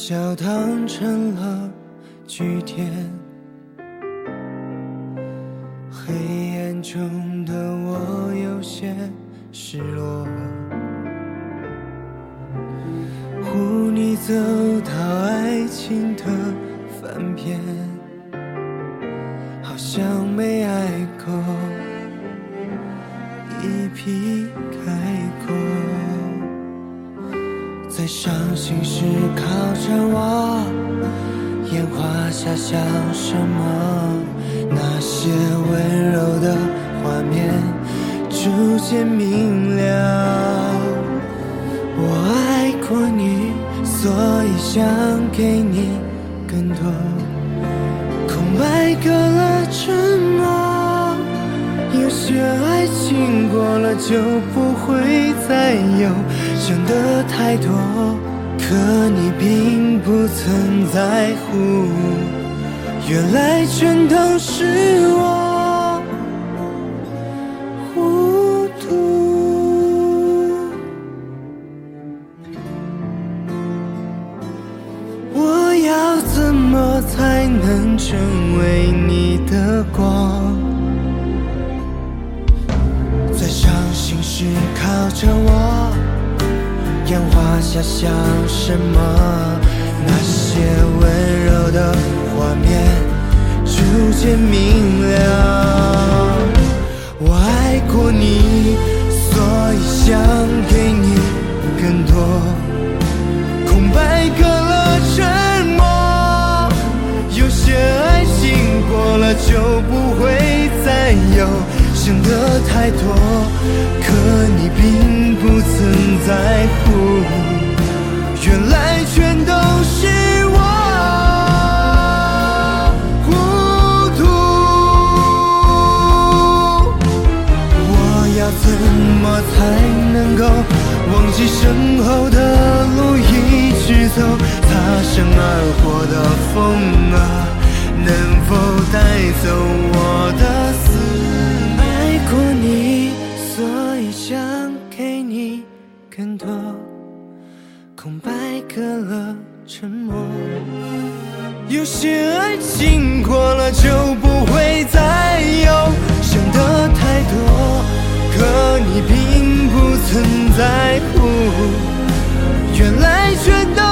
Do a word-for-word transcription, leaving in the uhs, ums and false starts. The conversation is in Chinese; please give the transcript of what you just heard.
教堂成了据点，黑暗中的我有些失落，护你走到爱情的翻篇，好像没爱过，一笔开过，在伤心时靠着我，烟花下像什么？那些温柔的画面逐渐明了。我爱过你，所以想给你更多。空白隔了沉默，有些爱情过了就不会再有，想得太多，可你并不曾在乎，原来全都是我糊涂。我要怎么才能成为你的光？在伤心时靠着我，烟花下像什么？那些温柔的画面逐渐明了。我爱过你，所以想给你更多。空白隔了沉默，有些爱情过了就不会再有，想得太多，可你并不曾在乎，原来全都是我糊涂。我要怎么才能够忘记身后的路一直走？擦身而过的风啊，能否带走我的思念？爱过你，所以想给你更多。空白隔了沉默，有些爱情过了就不会再有，想得太多，可你并不曾在乎，原来全都